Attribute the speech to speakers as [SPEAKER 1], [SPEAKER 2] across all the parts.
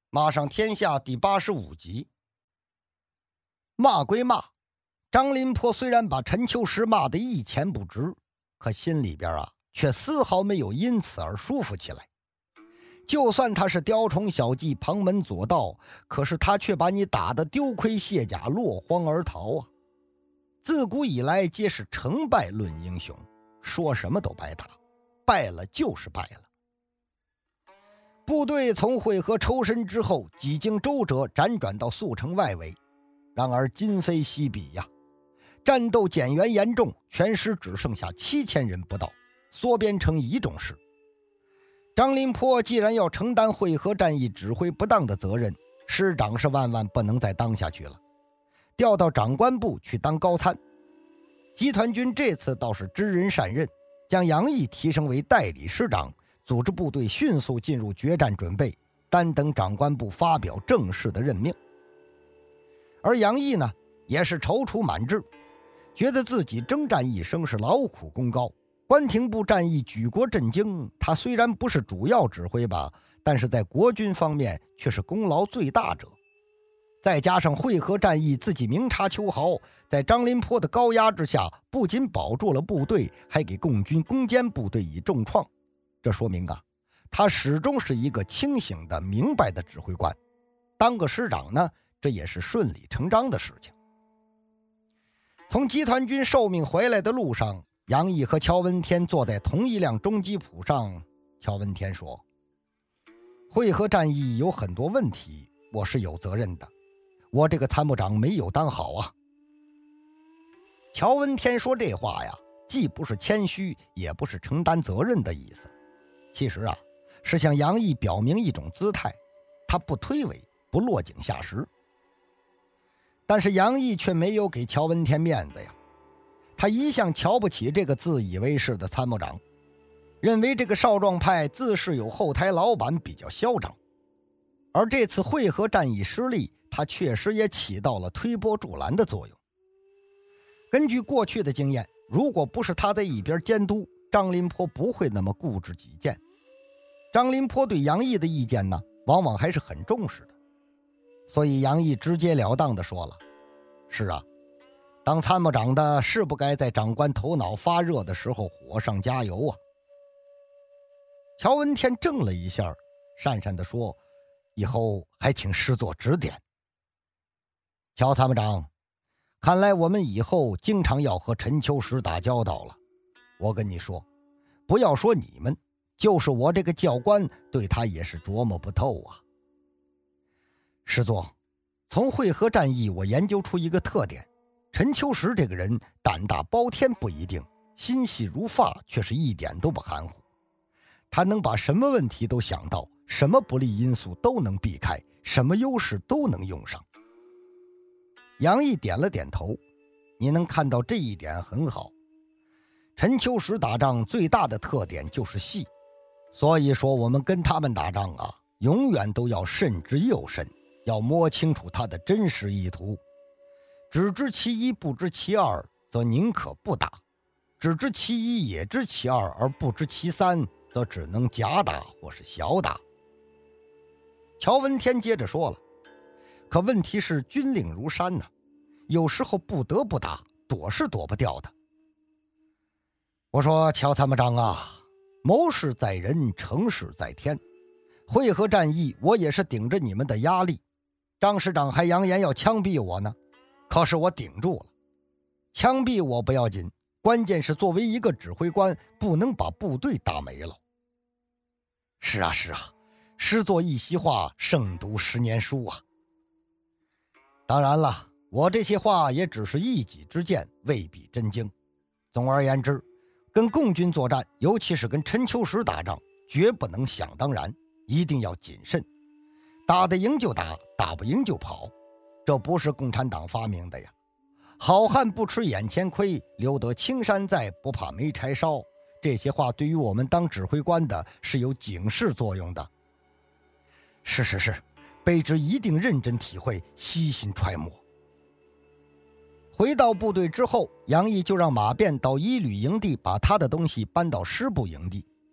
[SPEAKER 1] 骂上天下第85集。骂归骂，张林坡虽然把陈秋实骂得一钱不值，可心里边却丝毫没有因此而舒服起来。就算他是雕虫小技、旁门左道，可是他却把你打得丢盔卸甲、落荒而逃啊！自古以来皆是成败论英雄，说什么都白打，败了就是败了。部队从会合抽身之后，几经周折辗转到宿城外围，然而今非昔比呀，战斗减员严重，全师只剩下7000人不到，缩编成乙种师。张林坡既然要承担会合战役指挥不当的责任，师长是万万不能再当下去了，调到长官部去当高参。集团军这次倒是知人善任，将杨毅提升为代理师长，组织部队迅速进入决战准备，单等长官部发表正式的任命。而杨毅呢，也是踌躇满志，觉得自己征战一生是劳苦功高，关亭部战役举国震惊，他虽然不是主要指挥吧，但是在国军方面却是功劳最大者。再加上会合战役自己明察秋毫，在张林坡的高压之下，不仅保住了部队，还给共军攻坚部队以重创。这说明他始终是一个清醒的、明白的指挥官。当个师长呢，这也是顺理成章的事情。从集团军受命回来的路上，杨毅和乔文天坐在同一辆中吉普上。乔文天说：“会合战役有很多问题，我是有责任的，我这个参谋长没有当好啊。”乔文天说这话既不是谦虚，也不是承担责任的意思，其实是向杨毅表明一种姿态，他不推诿，不落井下石。但是杨毅却没有给乔文天面子呀，他一向瞧不起这个自以为是的参谋长，认为这个少壮派自恃有后台老板，比较嚣张。而这次会合战役失利，他确实也起到了推波助澜的作用。根据过去的经验，如果不是他在一边监督，张林坡不会那么固执己见。张林坡对杨毅的意见呢，往往还是很重视的。所以杨毅直截了当地说了：“是啊，当参谋长的是不该在长官头脑发热的时候火上加油啊。”乔文天怔了一下，讪讪地说：“以后还请师座指点。”乔参谋长，看来我们以后经常要和陈秋实打交道了。我跟你说，不要说你们，就是我这个教官对他也是琢磨不透啊。师座，从会合战役我研究出一个特点，陈秋实这个人胆大包天不一定，心细如发却是一点都不含糊。他能把什么问题都想到，什么不利因素都能避开，什么优势都能用上。杨毅点了点头，你能看到这一点很好。陈秋实打仗最大的特点就是细，所以说我们跟他们打仗永远都要慎之又慎，要摸清楚他的真实意图。只知其一不知其二，则宁可不打；只知其一也知其二而不知其三，则只能假打或是小打。乔文天接着说了：“可问题是军令如山呐，有时候不得不打，躲是躲不掉的。”我说：“乔参谋长谋事在人，成事在天。会合战役我也是顶着你们的压力，张师长还扬言要枪毙我呢，可是我顶住了。枪毙我不要紧，关键是作为一个指挥官，不能把部队打没了。”是啊，师座一席话，胜读10年书啊。当然了，我这些话也只是一己之见，未必真经。总而言之，跟共军作战，尤其是跟陈秋实打仗，绝不能想当然，一定要谨慎。打得赢就打，打不赢就跑，这不是共产党发明的呀。好汉不吃眼前亏，留得青山在，不怕没柴烧。这些话对于我们当指挥官的是有警示作用的。是，卑职一定认真体会，悉心揣摩。回到部队之后，杨毅就让马便到1旅营地把他的东西搬到师部营地。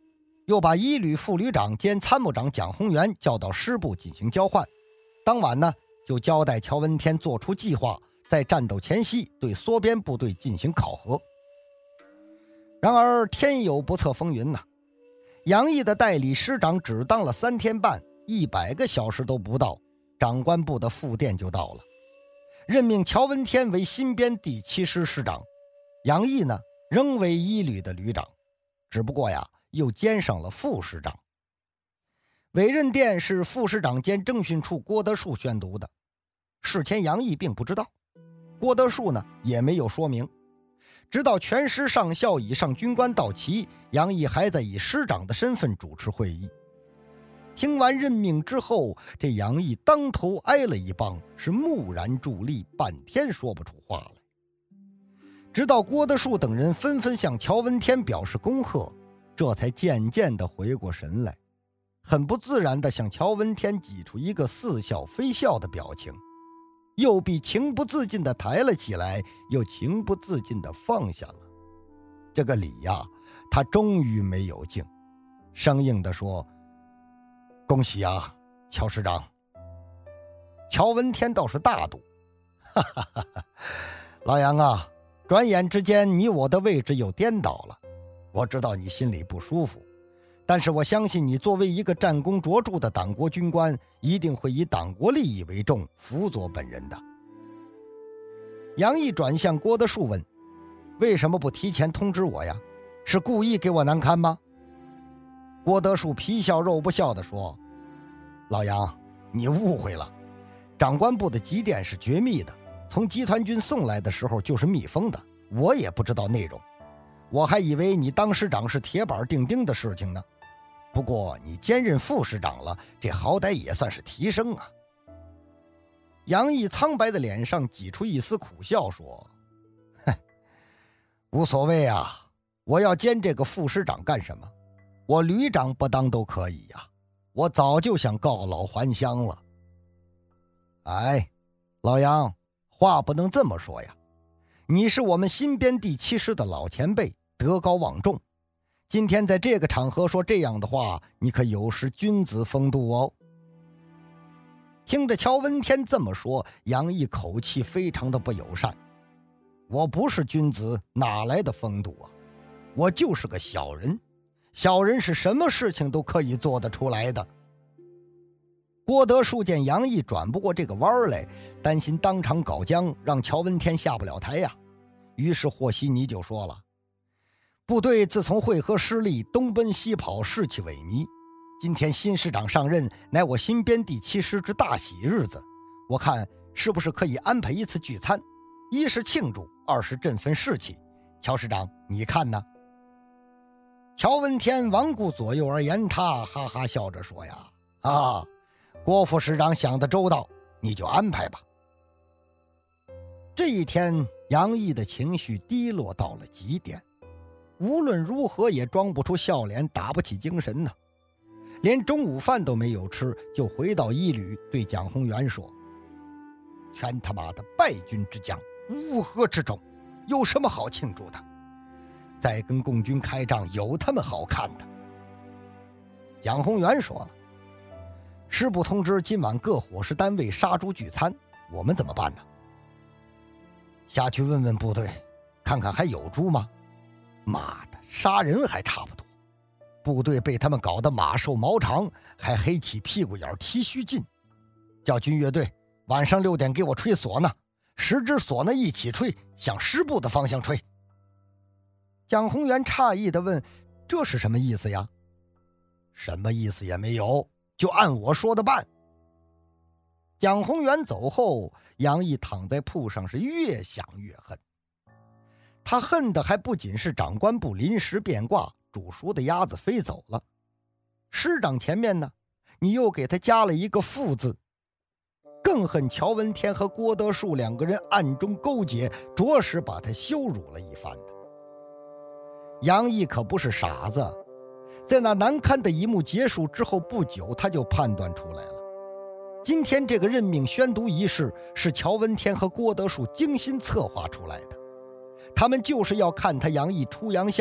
[SPEAKER 1] 又把一旅副旅长兼参谋长蒋洪元叫到师部进行交换。当晚呢，就交代乔文天做出计划，在战斗前夕对缩编部队进行考核。然而天有不测风云呐，杨毅的代理师长只当了3天半，100个小时都不到，长官部的复电就到了，任命乔文天为新编第7师师长，杨毅呢仍为1旅的旅长，只不过呀又兼上了副师长。委任电是副师长兼政训处郭德树宣读的，事前杨毅并不知道，郭德树呢也没有说明。直到全师上校以上军官到齐，杨毅还在以师长的身份主持会议。听完任命之后，这杨毅当头挨了一棒，是木然伫立，半天说不出话来。直到郭德树等人纷纷向乔文天表示恭贺，这才渐渐地回过神来，很不自然地向乔文天挤出一个似笑非笑的表情，右臂情不自禁地抬了起来，又情不自禁地放下了。这个礼呀，他终于没有敬，生硬地说：“恭喜啊，乔师长。”乔文天倒是大度：“哈哈哈哈，老杨啊，转眼之间你我的位置又颠倒了。我知道你心里不舒服，但是我相信你作为一个战功卓著的党国军官，一定会以党国利益为重，辅佐本人的。”杨毅转向郭德树问：“为什么不提前通知我呀？是故意给我难堪吗？”郭德树皮笑肉不笑地说：“老杨，你误会了，长官部的急电是绝密的，从集团军送来的时候就是密封的，我也不知道内容。我还以为你当师长是铁板钉钉的事情呢。不过你兼任副师长了，这好歹也算是提升啊。”杨毅苍白的脸上挤出一丝苦笑说：“哼，无所谓啊，我要兼这个副师长干什么？我旅长不当都可以呀，我早就想告老还乡了。”哎，老杨，话不能这么说呀，你是我们新编第7师的老前辈，德高望重，今天在这个场合说这样的话，你可有失君子风度哦。听着乔文天这么说，杨毅口气非常的不友善：“我不是君子，哪来的风度啊？我就是个小人，小人是什么事情都可以做得出来的。”郭德树见杨毅转不过这个弯来，担心当场搞僵，让乔文天下不了台呀。于是和稀泥就说了：“部队自从会合失利，东奔西跑，士气萎靡。今天新师长上任，乃我新编第7师之大喜日子，我看是不是可以安排一次聚餐，一是庆祝，二是振奋士气。乔师长，你看呢？”乔文天罔顾左右而言他，哈哈笑着说：“呀，啊，郭副师长想得周到，你就安排吧。”这一天，杨毅的情绪低落到了极点，无论如何也装不出笑脸，打不起精神呢。连中午饭都没有吃，就回到一旅对蒋洪元说：“全他妈的败军之将，乌合之众，有什么好庆祝的？再跟共军开仗，有他们好看的。”蒋洪元说了：“师部通知今晚各伙食单位杀猪聚餐，我们怎么办呢？”“下去问问部队，看看还有猪吗？妈的，杀人还差不多，部队被他们搞得马瘦毛长，还黑起屁股眼剃须尽。叫军乐队晚上6点给我吹唢呐，10支唢呐一起吹，向师部的方向吹。”蒋洪元诧异地问：“这是什么意思呀？”“什么意思也没有，就按我说的办。”蒋洪元走后，杨毅躺在铺上是越想越恨。他恨的还不仅是长官部临时变卦，煮熟的鸭子飞走了，师长前面呢，你又给他加了一个副字，更恨乔文天和郭德树2个人暗中勾结，着实把他羞辱了一番的。杨毅可不是傻子，在那难堪的一幕结束之后不久，他就判断出来了，今天这个任命宣读仪式是乔文天和郭德树精心策划出来的，他们就是要看他杨毅出洋相，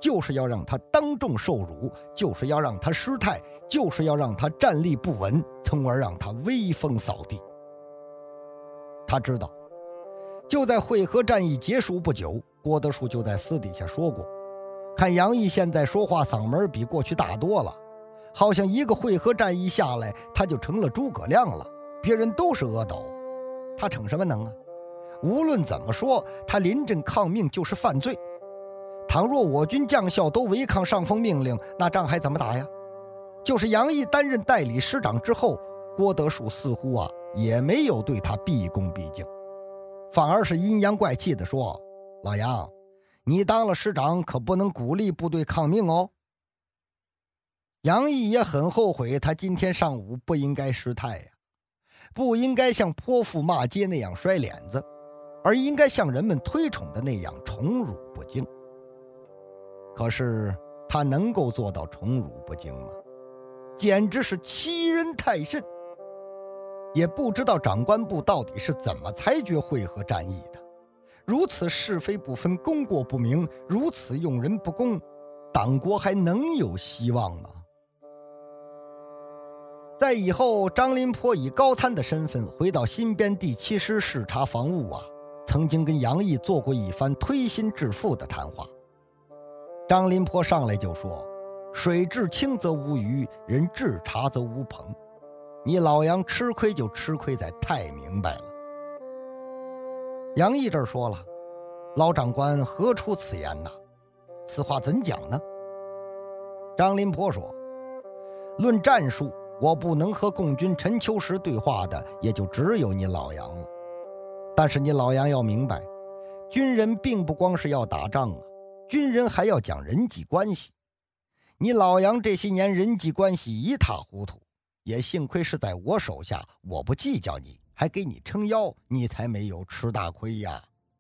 [SPEAKER 1] 就是要让他当众受辱，就是要让他失态，就是要让他站立不稳，从而让他威风扫地。他知道，就在会合战役结束不久，郭德树就在私底下说过，看杨毅现在说话嗓门比过去大多了，好像一个会合战役下来，他就成了诸葛亮了，别人都是阿斗，他逞什么能啊？无论怎么说，他临阵抗命就是犯罪。倘若我军将校都违抗上峰命令，那仗还怎么打呀？就是杨毅担任代理师长之后，郭德树似乎也没有对他毕恭毕敬，反而是阴阳怪气地说：“老杨，你当了师长可不能鼓励部队抗命哦。”杨毅也很后悔，他今天上午不应该失态呀，不应该像泼妇骂街那样摔脸子，而应该像人们推崇的那样宠辱不惊。可是他能够做到宠辱不惊吗？简直是欺人太甚。也不知道长官部到底是怎么裁决会合战役的，如此是非不分，功过不明，如此用人不公，党国还能有希望吗？在以后，张林坡以高参的身份回到新编第7师视察防务曾经跟杨毅做过一番推心置腹的谈话。张林坡上来就说：“水至清则无鱼，人至察则无朋。你老杨吃亏就吃亏在太明白了。”杨毅这儿说了：“老长官何出此言呢？此话怎讲呢？”张林坡说：“论战术，我不能和共军陈秋实对话的，也就只有你老杨了。但是你老杨要明白，军人并不光是要打仗军人还要讲人际关系。你老杨这些年人际关系一塌糊涂，也幸亏是在我手下，我不计较你，还给你撑腰，你才没有吃大亏呀。”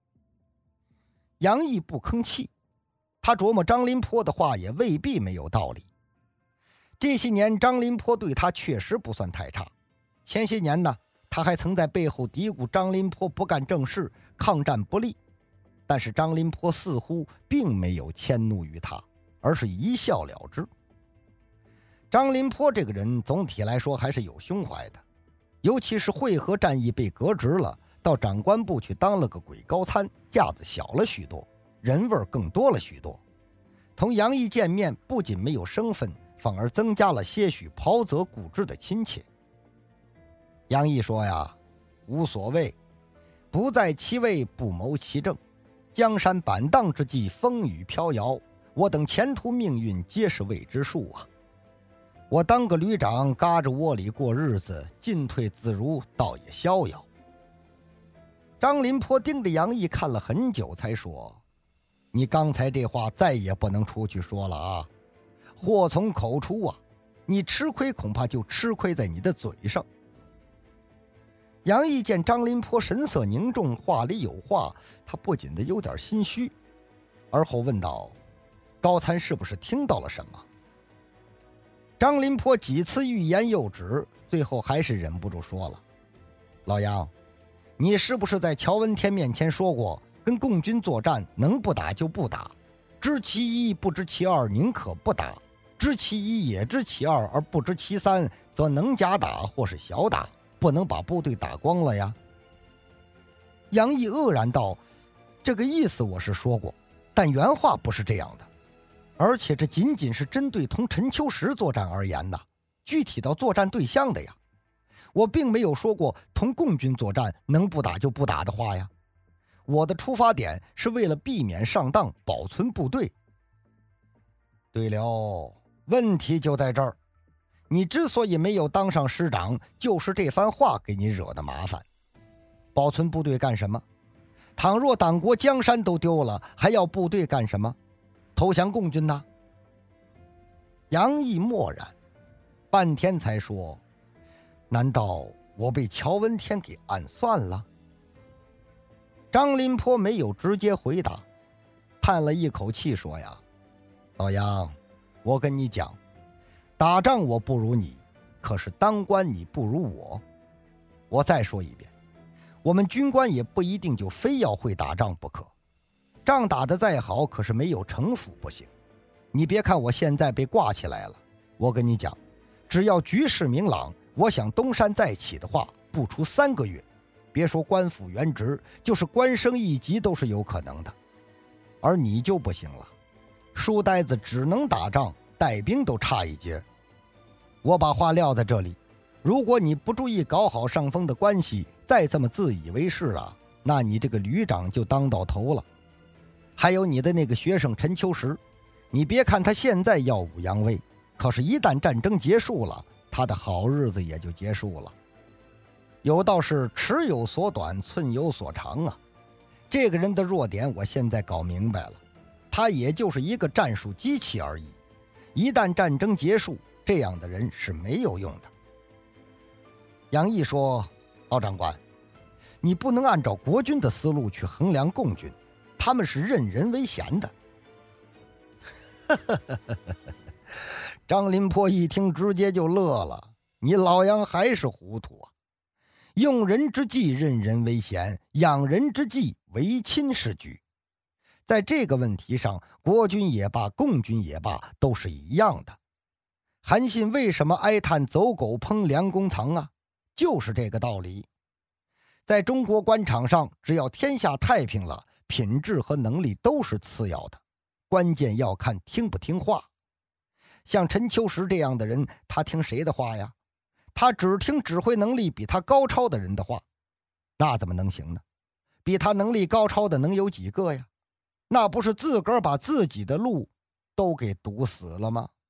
[SPEAKER 1] 杨毅不吭气，他琢磨张林坡的话也未必没有道理。这些年张林坡对他确实不算太差，前些年呢，他还曾在背后嘀咕张林坡不干正事，抗战不利。但是张林坡似乎并没有迁怒于他，而是一笑了之。张林坡这个人总体来说还是有胸怀的，尤其是会合战役被革职了，到长官部去当了个鬼高参，架子小了许多，人味更多了许多。同杨毅见面，不仅没有生分，反而增加了些许袍泽固执的亲切。杨毅说呀：“无所谓，不在其位，不谋其政。江山板荡之际，风雨飘摇，我等前途命运皆是未知数啊！我当个旅长，嘎着窝里过日子，进退自如，倒也逍遥。”张林坡盯着杨毅看了很久，才说：“你刚才这话再也不能出去说了啊！祸从口出你吃亏恐怕就吃亏在你的嘴上。”杨毅见张林坡神色凝重，话里有话，他不禁的有点心虚，而后问道：“高参是不是听到了什么？”张林坡几次欲言又止，最后还是忍不住说了：“老杨，你是不是在乔文天面前说过，跟共军作战能不打就不打，知其一不知其二，宁可不打；知其一也知其二而不知其三，则能假打或是小打，不能把部队打光了呀？”杨毅愕然道：“这个意思我是说过，但原话不是这样的，而且这仅仅是针对同陈秋实作战而言的，具体到作战对象的呀。我并没有说过同共军作战能不打就不打的话呀。我的出发点是为了避免上当，保存部队。对了，问题就在这儿，你之所以没有当上师长，就是这番话给你惹的麻烦。保存部队干什么？倘若党国江山都丢了，还要部队干什么？投降共军呐？”杨毅默然，半天才说：“难道我被乔文天给暗算了？”张林坡没有直接回答，叹了一口气说：“呀，老杨，我跟你讲，打仗我不如你，可是当官你不如我。我再说一遍，我们军官也不一定就非要会打仗不可，仗打得再好，可是没有城府不行。 你别看我现在被挂起来了，我跟你讲，只要局势明朗，我想东山再起的话，不出3个月，别说官复原职，就是官升一级都是有可能的。而你就不行了，书呆子只能打仗，带兵都差一截。我把话撂在这里，如果你不注意搞好上峰的关系，再这么自以为是啊，那你这个旅长就当到头了。还有你的那个学生陈秋实，你别看他现在耀武扬威，可是一旦战争结束了，他的好日子也就结束了。有道是尺有所短，寸有所长啊。这个人的弱点我现在搞明白了，他也就是一个战术机器而已。一旦战争结束，这样的人是没有用的。杨毅说：敖长官，你不能按照国军的思路去衡量共军，他们是任人唯贤的。张林坡一听直接就乐了，你老杨还是糊涂啊。用人之计任人唯贤，养人之计唯亲是举。在这个问题上，国军也罢，共军也罢，都是一样的。韩信为什么哀叹走狗烹良弓藏啊？就是这个道理。在中国官场上，只要天下太平了，品质和能力都是次要的，关键要看听不听话。像陈秋实这样的人，他听谁的话呀？他只听指挥能力比他高超的人的话，那怎么能行呢？比他能力高超的能有几个呀？那不是自个儿把自己的路都给堵死了吗？